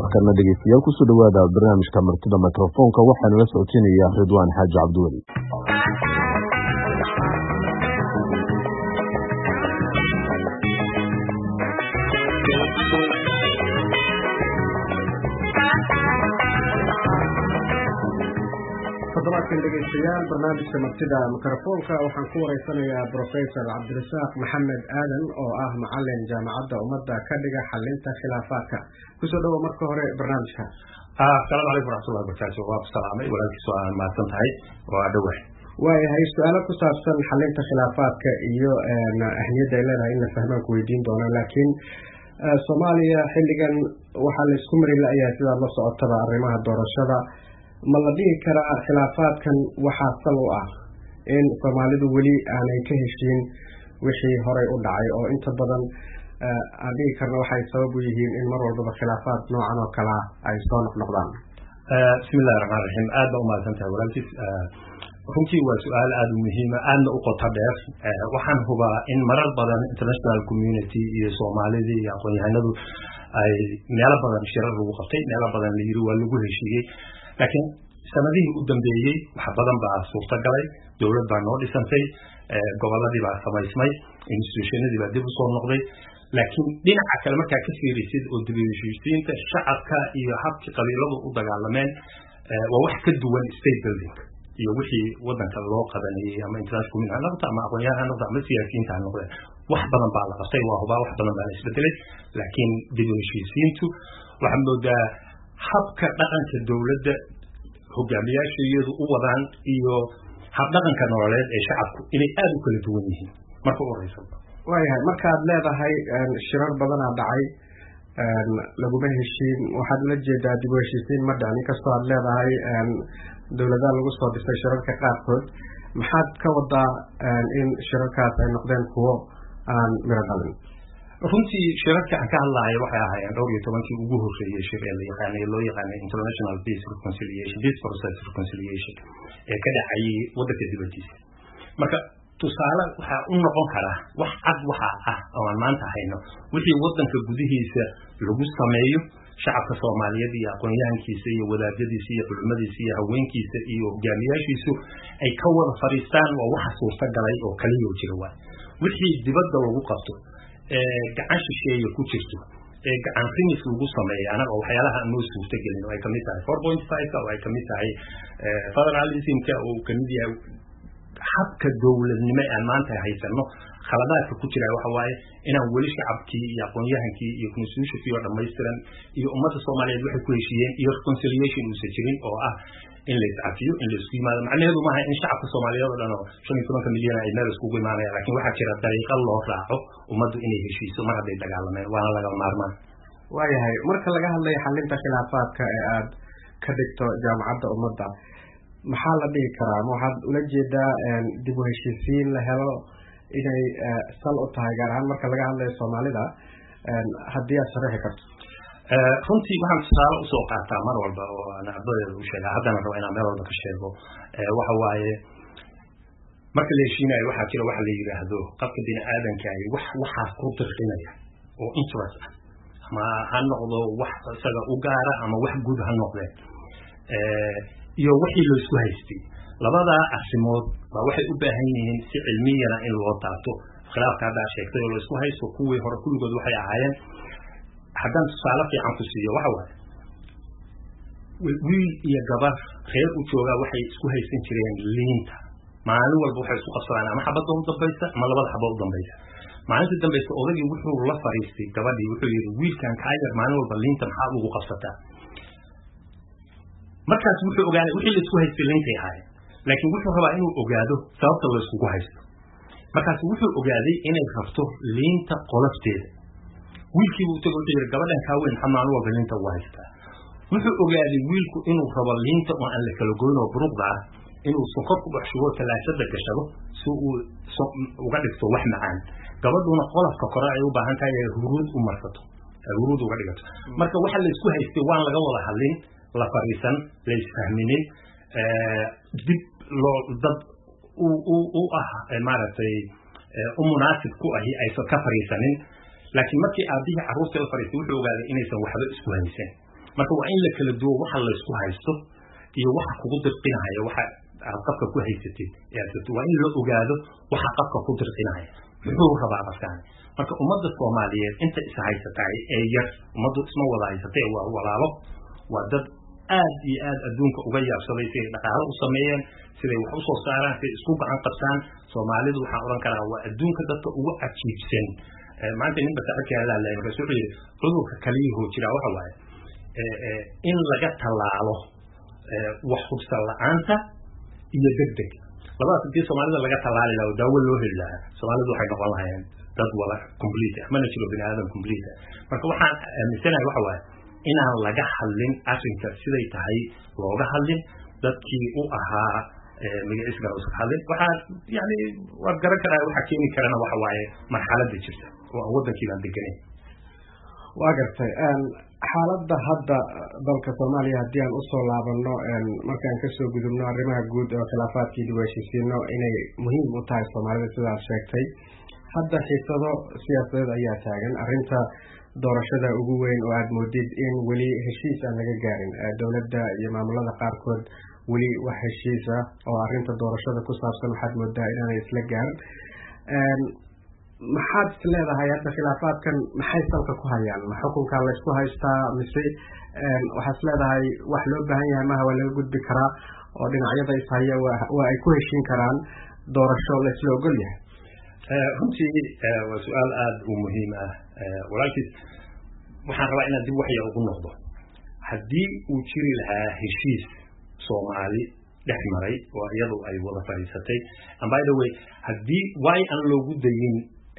markana dhegeystayaal kusoo dhawaada barnaamijka martida mikrofoonka waxaana la socotinaya Ridwaan Xaaji Cabdiweli. toddobaadkan dhegeystayaal barnaamijka martida mikrofoonka waxaan ku wareysanayaa Professor Cabdirasaaq Maxamed Aadan oo ah macallin jaamacadda ummadda ka dhiga xalinta khilaafaadka. kusoo dhawo marka hore barnaamijka. Assalaamu calaykum waraxmatullahi wabarakaatuh. waa salaamay walaalkiis waa mahadsan tahay waa dhawahay. waayahay su'aalo ku saabsan xalinta khilaafaadka iyo ahmiyadda ay leedahay in la fahmaan ku weydiin doono, laakiin Soomaaliya xilligan waxaa la isku mari la'yahay sidaa la socotaba arrimaha doorashada. ma la dhihi karaa khilaafaadkan waxaa sal u ah in Soomaalidu weli aanay ka heshiin wixii horey u dhacay oo inta badan aan dhihi karno waxay sabab u yihiin in mar walbaba khilaafaad noocan oo kale ay soo noqnoqdaan? bismillahi raxmaan raxiim. aad baa umahadsan tahay walaalkiis. runtii waa su-aal aada u muhiima aadna u qoto dheer. waxaan hubaa in marar badan international community iyo soomaalidii iyo aqoon-yahanadu ay meelo badan shirar lagu qabtay, meelo badan la yiri waa lagu heshiiyey, laakiin sanadihii u dambeeyey wax badan baa suurtagalay. dowlad baa noo dhisantay, gobolladii baa samaysmay, institutionadii baa dib u soo noqday, laakiin dhinaca kale markaa ka fiirisid oo dib u heshiisiinta shacabka iyo habkii qabiiladu u dagaalameen waa wax ka duwan state building iyo wixii wadanka loo qabanayay ama international community ha noqdo ama aqoon-yahan ha noqdo ama siyaasiyiinta ha noqdeen. wax badan baa la qabtay, waa hubaa wax badan baa la isbedelay, laakiin dib u heshiisiintu waxaa moodaa habka dhaqanka dowladda hogaamiyaasha iyadu u wadaan iyo hab dhaqanka nololeed ee shacabku inay aada u kala duwan yihiin marka u horeysa. waayahay markaad leedahay shirar badanaa dhacay laguma heshiin, waxaad ula jeedaa dib u heshiisiin ma dhicin, inkastoo aad leedahay dowladaha lagu soo dhisay shirarka qaarkood. maxaad ka wadaa in shirarkaas ay noqdeen kuwo aan miro dhalin? runtii shirarka aan ka hadlahayo waxay ahaayeen 12 ugu horeeyay shir ee loo yaqaanay international peace reconciliation, peace process reconciliation ee ka dhacayay waddanka dibadiisa. marka tusaale waxaa u noqon kara wax cad waxa ah oo aan maanta hayno wixii waddanka gudihiisa lagu sameeyo shacabka Soomaaliyeed iyo aqoon-yahankiisa iyo wadaadadiisa iyo culimadiisa iyo haweenkiisa iyo hogaamiyaashiisu ay ka wada fariistaan waa waxa suurtagalay oo kaliya jira. waa wixii dibadda lagu qabto gacan shisheeye ku jirto gacan rimis lagu sameeyo anaga waxyaalaha noo suurtagelin oo ay kamid tahay 4.5 oo ay kamid tahay federalismka oo kamid yahay habka dowladnimo aan maanta haysano. khaladaadka ku jira waxa waaye inaan weli shacabkii iyo aqoon-yahankii iyo constitutionkii oo dhammaystiran iyo ummadda Soomaaliyeed waxay ku heshiiyeen iyo reconciliation uusan jirin oo ah in la iscafiyo, in la isku yimaado. macnaheedu maaha in shacabka Soomaaliyeed oo dhan oo 15 milyan ay meel iskugu imaanayaan, laakiin waxaa jira dariiqo loo raaco ummaddu inay heshiiso mar hadday dagaalameen, waana laga maarmaan. waayahay marka laga hadlayo xalinta khilaafaadka ee aad ka dhigto jaamacadda ummadda, maxaa la dhihi karaa? ma waxaad ula jeedaa dib u heshiisiin la helo inay sal u tahay, gaar ahaan marka laga hadlayo Soomaalida, haddii aad sharaxi karto? runtii waxaan tusaale usoo qaataa mar walba oo aan ardayda u sheegaa, haddana rabo inaan meel walba ka sheego. waxa waaye marka la heshiinayo waxaa jira waxa la yidhaahdo qofka bini aadamkaahi waxaa ku dirqinaya oo interest ah, ama ha noqdo wax isaga u gaara ama wax guud ha noqdeen, iyo wixii la isku haystay. labadaa arrimood baa waxay u baahan yihiin si cilmiyana in loo taabto. khilaafka hadda sheegtay oo la isku haysto kuwii hore kulligood waxay ahaayeen, haddaan tusaale fiican ku siiyo waxa waaye wiil iyo gabar reer u joogaa waxay isku haysan jireen liinta. maalin walba waxay isku qabsadaan ama xabadda u dambaysa ama labada xabad u dambaysa. maalintii dambaysa odagii wuxuu la fariistay gabadhii, wuxuu yidhi wiilkan kaa yar maalin walba liinta maxaad ugu qabsataa? markaas wuxuu ogaaday wixii la isku haystay liintay ahaayeen, laakiin wuxuu rabaa inuu ogaado sababta la iskugu haysto. markaas wuxuu ogaaday inay rabto liinta qolofteeda. wiilkii buu tagay wuxuu yidhi gabadhan kaa weyn maxaa maalin walba liinta ugu haystaa? wuxuu ogaaday wiilku inuu rabo liinta oo aan la kala goyn oo buruqda ah inuu sonkor ku dhex shubo talaashada gashado si uu uga dhigto wax macaan. gabadhuna qolofka kore ay u baahan tahay inay huruud u marsato, huruud uga dhigato. marka waxa la isku haystay waan laga wada hadlin, la fariisan, la isfahminin, dib loo dad u ah maaragtay u munaasib ku ahi aysan ka fariisanin. laakiin markii aabihii carruurta la fariistay wuxuu ogaaday inaysan waxba isku haysan. marka waa in la kala duwo waxa la isku haysto iyo waxa kugu dirqinaya waxa qofka ku haysatay waa in la ogaado waxa qofka ku dirqinaya muxuu rabaa qofkan marka ummadda Soomaaliyeed inta is haysatay ee yar ummaddu isma wada haysatay waa walaalo waa dad aad iyo aad adduunka uga yaabsaday si dhaqaale u sameeyeen siday wax u soo saaraan si isku gacan qabtaan Soomaalidu waxa oran karaa waa adduunka dadka ugu ajiibsan maanta ninba saaxiibka la leeyahay rasuul yiri cudurka kaliya jira waxa waaye in laga talaalo wax hubsan la'aanta iyo degdeg labadaas intii Soomaalida laga talaali lahaa daawo loo heli lahaa Soomaalidu waxay noqon lahaayeen dad wala complete mana jiro bini'aadam complete marka waxaan aaminsanahay waxa waaye inaan laga hadlin arrinka siday tahay looga hadlin dadkii u ahaa magaciisa gaar u hadlin waxa yani waa garan karaa waxa keeni karana waxa waaye marxaladda jirta oo wadankii aan deganay waa gartay xaaladda hadda dalka Soomaaliya haddii aan u soo laabano markaan ka soo gudubno arrimaha guud ee khilaafaadkii dib u heshiisiino inay muhiim u tahay Soomaalida sidaas sheegtay hadda xiisado siyaasadeed ayaa taagan arrinta doorashada ugu weyn oo aad moodid in weli heshiis aan laga gaarin dawladda iyo maamulada qaarkood weli wax heshiis ah oo arrinta doorashada ku saabsan waxaad moodaa inaanay isla gaarin maxaad leedahay hadda khilaafaadkan maxay salka ku hayaan ma xukunka la isku haystaa mise waxaad leedahay wax loo baahan yahay maaha waa laga gudbi karaa oo dhinacyada is haya waa ay ku heshiin karaan doorasho la isla ogol yahay runtii waa su'aal aad u muhiim ah walaalkiis waxaan rabaa inaan dib wax yar ugu noqdo haddii uu jiri lahaa heshiis Soomaali dhex maray oo iyadu ay wada fariisatay and by the way haddii way aan loogu dayin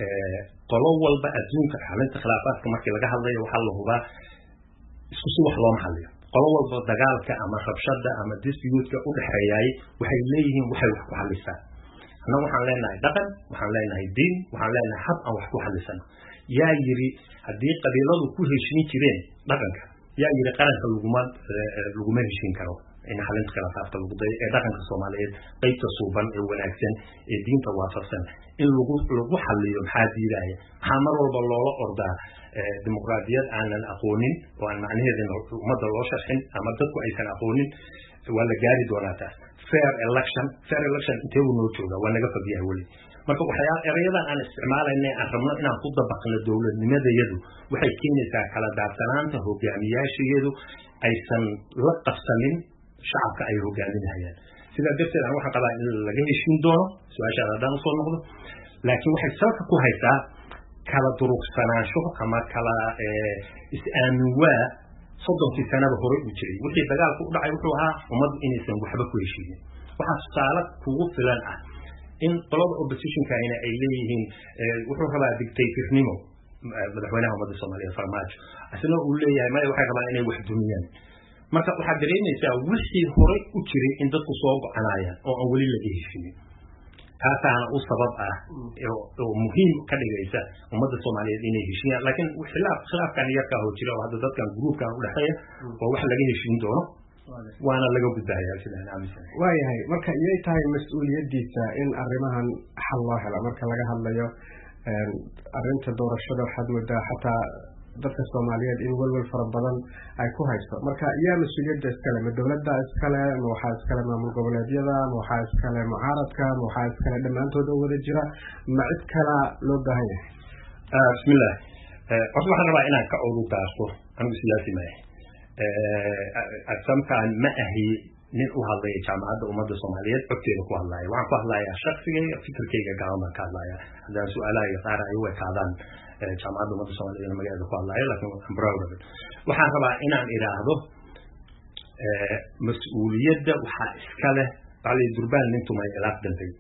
qolo walba adduunka xalinta khilaafaadka markii laga hadlayo waxa la hubaa isku si wax loo maxalliyo qolo walba dagaalka ama rabshada ama dispute-ka u dhaxeeyay waxay leeyihiin waxay wax ku xallisaan annagu waxaan leenahay dhaqan waxaan leenahay diin waxaan leenahay hab aan wax ku xallisano yaa yiri haddii qabiiladu ku heshiin jireen dhaqanka yaa yiri qaranka laguma heshiin karo in xalinta khilaafaadka lagu dayo ee dhaqanka Soomaaliyeed qaybta suuban ee wanaagsan ee diinta waafaqsan in lagu xalliyo maxaa diidaya maxaa mar walba loola ordaa dimuqraadiyad aanan aqoonin oo aan macnaheedana ummadda loo sharxin ama dadku aysan aqoonin waa la gaari doonaa taas fair election intee uu noo jooga waa naga fogyahay weli marka waxyaal erayadan aan isticmaalaynay aan rabno inaan ku dabaqno dawladnimadayadu waxay keenaysaa kala daadsanaanta hogaamiyaashayadu aysan la qabsanin shacabka ay hogaaminayaan sidaa darteed aan waxaan qabaa in laga heshiin doono su-aashaada haddaan usoo noqdo laakiin waxay salka ku haysaa kala durugsanaansho ama kala is-aamin waa soddonkii sanaba hore u jiray wixii dagaalku u dhacay wuxuu ahaa ummaddu inaysan waxba ku heshiinin waxaa tusaale kugu filan ah in qolada oppositionkaina ay leeyihiin wuxuu rabaa dictatornimo madaxweynaha ummadda Soomaaliya Farmaajo asna uu leeyahay ma waxay rabaan inay wax dumiyaan marka waxaad dareemaysaa wixii hore u jiray in dadku soo go'anayaan oo aan weli laga heshiinin taasaana u sabab ah oo muhiim ka dhigaysa ummadda Soomaaliyeed inay heshiiyaan laakiin khilaafkan yarka oo jira oo hadda dadkan groupkan u dhaxeeya oo wax laga heshiin doono waana laga gudbayaa sidaan aaminsan waayahay marka iyay tahay mas'uuliyadiisa in arrimahan xal loo helo marka laga hadlayo arrinta doorashada waxaad moodaa xataa dadka Soomaaliyeed in walwal fara badan ay ku hayso marka yaa mas'uuliyadda iskale ma dawladda iskale ma waxaa iskale maamul goboleedyada ma waxaa iskale mucaaradka ma waxaa iskale dhammaantood oo wada jira ma cid kala loo baahan yahay bismillah waxaan rabaa inaan ka ugu daarto anigu siyaasi ma sometimes ma ahi nin u hadlaya jaamacadda ummadda Soomaaliyeed codkeeda ku hadlaya waxaan ku hadlayaa shakhsigayga fikirkayga gaaban ka hadlaya haddaan su'aalaha qaar ay way qaadaan jaamacadda ummadda Soomaaliyeed magaalada ku hadlaya laakiin I'm proud of it waxaan rabaa inaan iraahdo mas'uuliyadda waxaa iska leh bali durbaan nintumay ilaaq dantay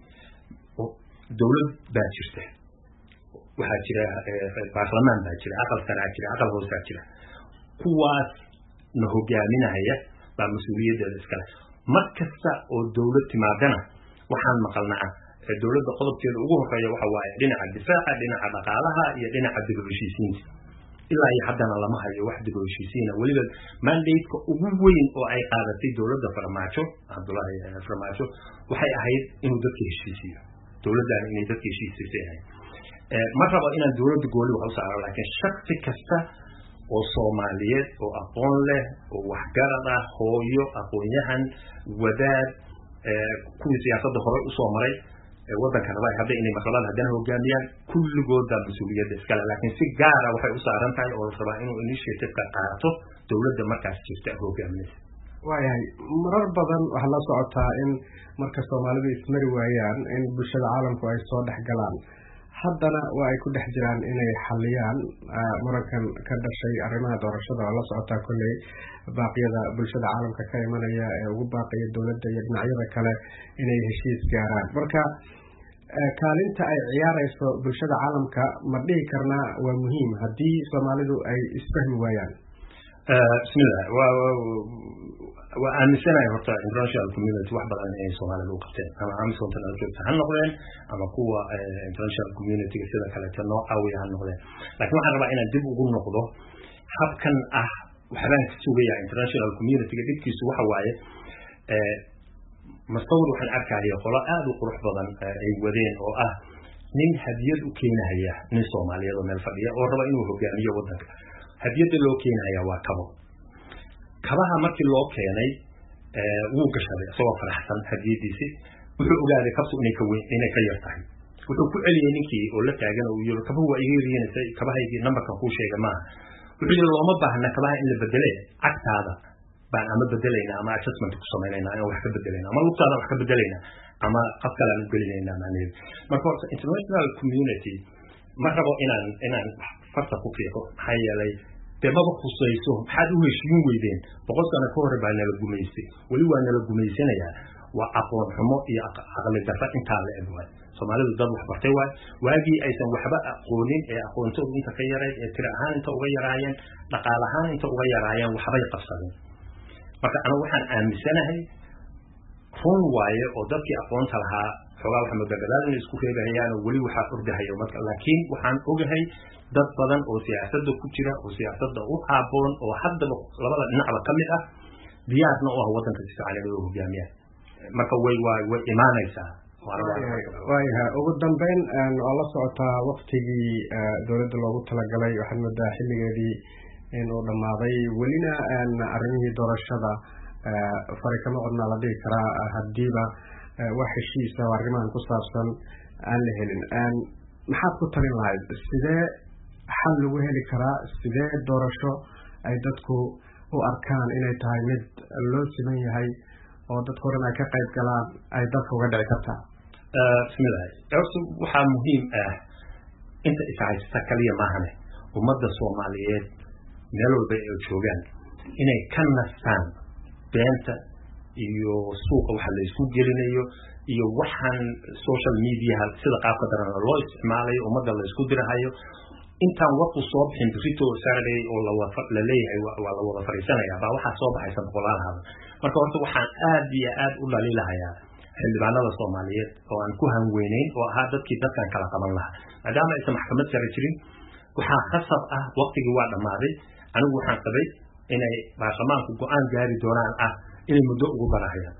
dawlad baa jirta waxaa jira baarlamaan baa jira aqal sanaa jira aqal hoos baa jira kuwaas na hogaaminaya baa mas'uuliyaddeeda iska leh mar kasta oo dawlad timaadana waxaan maqalnaa dawladda qodobkeeda ugu horeeya waxa waaye dhinaca difaaca dhinaca dhaqaalaha iyo dhinaca dib u heshiisiinta ilaa iyo haddana lama hayo wax dib u heshiisiina weliba mandate-ka ugu weyn oo ay qaadatay dawladda Farmaajo Cabdullaahi Farmaajo waxay ahayd inuu dadka heshiisiyo dawladdan inay dadka heshiisisay ahayd ma rabo inaan dawladda gooli wax u saaro laakiin shakhsi kasta oo Soomaaliyeed oo aqoon leh oo waxgarad ah hooyo aqoonyahan wadaad kuwii siyaasadda hore u soo maray waddanka rabay hadda inay marxalad haddana hogaamiyaan kulligooda mas'uuliyadda iskale laakiin si gaar ah waxay u saaran tahay oo rabaa inuu initiative ka qaato dawladda markaas jirta hogaaminaysa waayahay marar badan waxaa la socotaa in marka Soomaalidu ismari waayaan in bulshada caalamku ay soo dhex galaan haddana waa ay ku dhex jiraan inay xaliyaan murankan ka dhashay arrimaha doorashada oo la socotaa kolley baaqyada bulshada caalamka ka imanaya ee ugu baaqaya dawladda iyo dhinacyada kale inay heshiis gaaraan marka kaalinta ay ciyaarayso bulshada caalamka ma dhihi karnaa waa muhiim haddii Soomaalidu ay isfahmi waayaan bismillah waa aaminsanahay horta international community wax badan ay Soomaalidu u qabteen ama amisom tan joogta ha noqdeen ama kuwa international community sida kale tan oo caawiya ha noqdeen laakiin waxaan rabaa inaan dib ugu noqdo habkan ah waxaan ka sugayaa international community dibkiisu waxa waaye masawir waxaan arkayaa qolo aad u qurux badan ay wadeen oo ah nin hadiyad u keenaya nin Soomaaliyeed oo meel fadhiya oo raba inuu hogaamiyo waddanka hadiyada loo keenaya waa kabaha markii loo keenay wuu gashaday asagoo faraxsan hadiyadiisi wuxuu ogaaday kabtu inay ka yar tahay wuxuu ku celiyay ninkii oo la taagan oo yiri kabaha waa iga yariyeenay kabahaygii numberka ku sheegay ma wuxuu yiri looma baahna kabaha in la bedelo agtaada baan ama bedelayna ama adjustment ku sameeynayna ama wax ka bedelayna ama lugtaada wax ka bedelayna ama qaf kale aan gelinayna macnaheedu marka international community ma rabo inaan farta ku fiiqo maxaa yeelay debaba khusayso maxaad u heshiin weydeen 100 sano ka hor baa nala gumaystay wali waa nala gumaysanayaa waa aqoon xumo iyo aqli darro intaa la eegay Soomaalidu dad wax bartay waagii aysan waxba aqoonin ee aqoontooda inta ka yaray ee tira ahaan inta uga yaraayeen dhaqaale ahaan inta uga yaraayeen waxbay qabsadeen marka anigu waxaan aaminsanahay run waaye oo dadkii aqoonta lahaa xogaa waxa madagadaal in isku reebayaan oo wali waxa ordahayo marka laakiin waxaan ogahay dad badan oo siyaasadda ku jira oo siyaasadda u haaboon oo haddaba labada dhinacba ka mid ah diyaarna oo waddanka si fiican loo hogaamiyo marka way imaanaysaa waayaha ugu dambeyn oo la socotaa waqtigii dawladda loogu talagalay waxaan moodaa xilligeedii inuu dhammaaday welina arrimihii doorashada fari kama codna la dhihi karaa haddiiba wax heshiisa oo arrimahan ku saabsan aan la helin maxaad ku talin lahayd sidee xal lagu heli karaa sidee doorasho ay dadku u arkaan inay tahay mid loo siman yahay oo dadku dhan ay ka qayb galaan ay dalka uga dhici kartaa bismillah waxaa muhiim ah inta ishaysata kaliya maahane ummadda Soomaaliyeed meel walba ay joogaan inay ka nastaan beenta iyo suuqa waxa la isku gelinayo iyo waxaan social media sida qaabka daran loo isticmaalayo ummadda la isku dirahayo intaan waqti soo bixin rito Saturday oo la leeyahay waa la wada fariisanaya baa waxa soo baxaysa boqolaal marka horta waxaan aad iyo aad u dhaliilahayaa xildhibaanada Soomaaliyeed oo aan ku hanweynayn oo ahaa dadkii dadkan kala qaban lahaa maadaama aysan maxkamad sare jirin waxaa khasab ah waqtigii waa dhammaaday anigu waxaan qabay inay baarlamaanku go'aan gaari doonaan ah inay muddo ugu barahayaan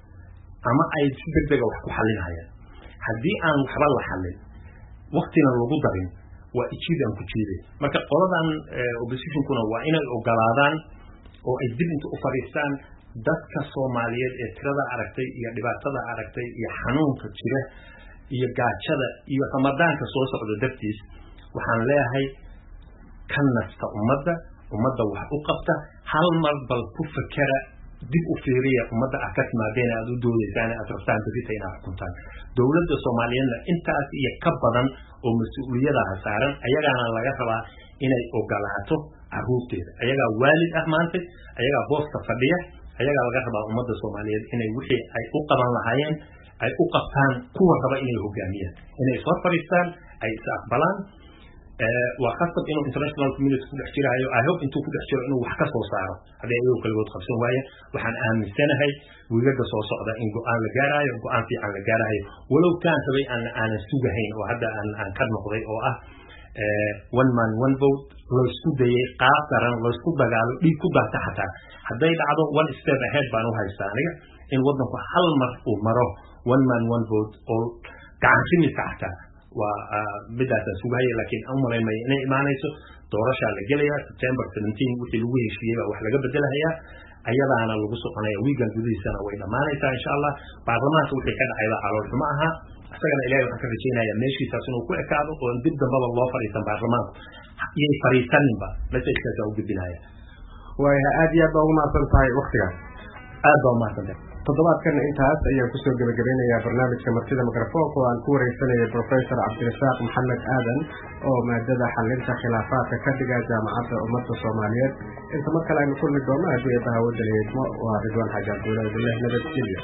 ama ay si degdeg ah wax ku xalinayaan haddii aan waxba la xalin waqtina lagu darin waa ijiidan ku jiiday marka qoladan opposition-kuna waa inay ogolaadaan oo ay dib inta u fariistaan dadka Soomaaliyeed ee tirada aragtay iyo dhibaatada aragtay iyo xanuunka jira iyo gaajada iyo ramadaanka soo socda dartiis waxaan leeyahay kan nasta ummadda wax u qabta hal mar bal ku fakara dib u fiiriya ummadda ka timaadeen aad u doodaysaan aad rabtaan dadka inaad xukuntaan dawladda Soomaaliyeedna intaas iyo ka badan oo mas'uuliyadaha saaran ayagana laga rabaa inay ogolaato caruurteeda ayaga waalid ah maanta ayaga booska fadhiya ayaga laga rabaa ummadda Soomaaliyeed inay wixii ay u qaban lahaayeen ay u qabtaan kuwa raba inay hogaamiyaan inay soo fariistaan ay aqbalaan waa khasab inuu international community ku dhex jiraayo I hope intuu ku dhex jiro inuu wax ka soo saaro haddii ay kaligood qabsan waaye waxaan aaminsanahay wiilaga soo socda in go'aan la gaarayo go'aan fiican la gaarayo walow kaan rabay aan sugahayn oo hadda aan ka noqday oo ah one man one vote loo isku dayay qaab daran loo isku dagaalo dhiig ku daata xataa hadday dhacdo one step ahead baan u haystaa aniga in waddanku hal mar uu maro one man one vote oo gacan ximiska xataa waa midaas sugaya laakiin aan mareemay inay imaanayso doorasha la gelaya September 17 wixii lagu heshiiyay wax laga bedelayaa ayadaana lagu soconaya weekend gudihiisana way dhamaanaysaa insha Allah baarlamaanka wixii ka dhacay xalool xuma aha asagana ilaahay waxaan ka rajaynayaa meeshiisaas inuu ku ekaado oo dib dambaba loo fariisan baarlamaanka iyo fariisaninba message-kaas u gudbinaya way aad iyo aad ugu mahadsantahay waqtigaas aad baa mahadsantahay toddobaadkan intaas ayaan kusoo gabagabeynayaa barnaamijka martida mikrofoonka oo aan ku wareysanayay Professor Cabdirasaaq Maxamed Aadan oo maadada xalinta khilaafaadka ka dhiga jaamacadda ummadda Soomaaliyeed inta mar kale aynu kulmi doono haddii ay wadaleeymo waa Ridwaan Xaaji Cabdullaahi billahi nabadgelyo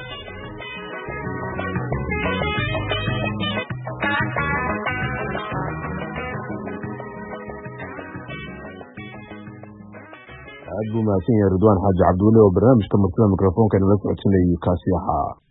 aad buu mahadsan yahay Ridwaan Xaaji Cabdullaahi oo barnaamijka martida mikrofoonka la socodsiinayay kaasi ahaa